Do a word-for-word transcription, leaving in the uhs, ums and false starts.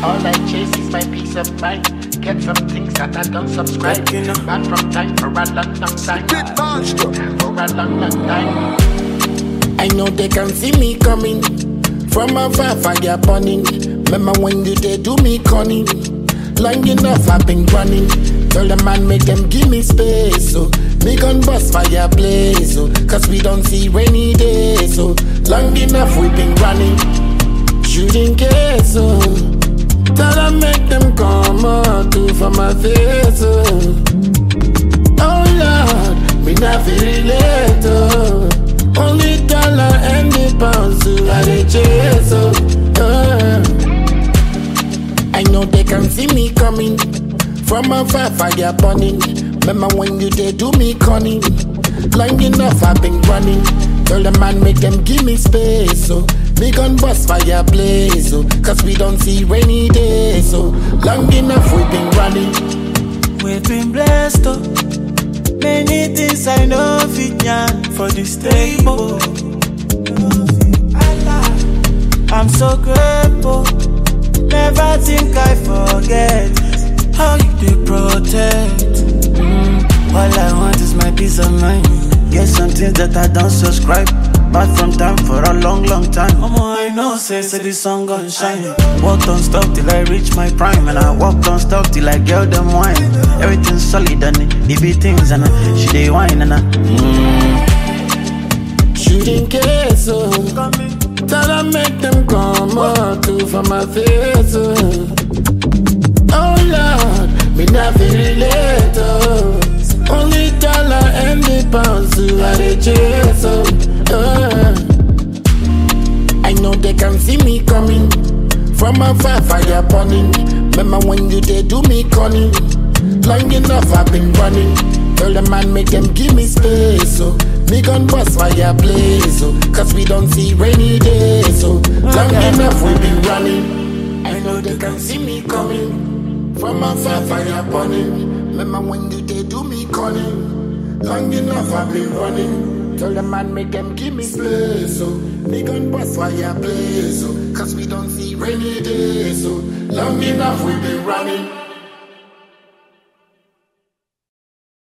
All I chase is my peace of mind. Get some things that I don't subscribe. Bad from time for a long, long time. For a long, long time. I know they can see me coming. From afar, fire burning. Remember when you did do me cunning? Long enough I've been running. Tell the man make them give me space. So me gun bust fire blaze. So cause we don't see rainy days. So long enough we've been running. Shooting case. So tell them make them come out to for my face. So oh Lord, me not feel relate. Oh. Only dollar and the pounds so I dey chase. So uh. I know they can see me coming. From afar, fire burning. Remember when you did do me cunning? Long enough I've been running. Tell the man make them give me space. So big gun bust fire blaze. So cause we don't see rainy days. So long enough we've been running. We've been blessed oh. Many things I know fit yan for this table. I'm so grateful. Never think I forget how you did protect. Mm. All I want is my peace of mind. Get something that I don't subscribe. Bad from time for a long, long time. Omo, I know, say, say the sun gon' shine. Walk don't stop till I reach my prime. And I walk don't stop till I get them wine. Everything's solid and it be things and uh, she dey wine and uh, mm. Shooting case, oh. Tell them make them come out to for my face, oh. Oh Lord, me not feel relate, oh. Only dollar and the pounds so I dey chase, oh. Uh. I know they can see me coming. From afar, fire burning. Remember when you did do me cunning? Long enough I've been running. Tell the man make them give me space. So me gun bust fire blaze. So cause we don't see rainy days. So long enough we've been running. I know they can see me coming. From afar, fire burning. Remember when you did do me cunning? Long enough I've been running. Tell the man make them give me space. So me gun bust fire blaze. So cause we don't see rainy days. So long enough we've been running.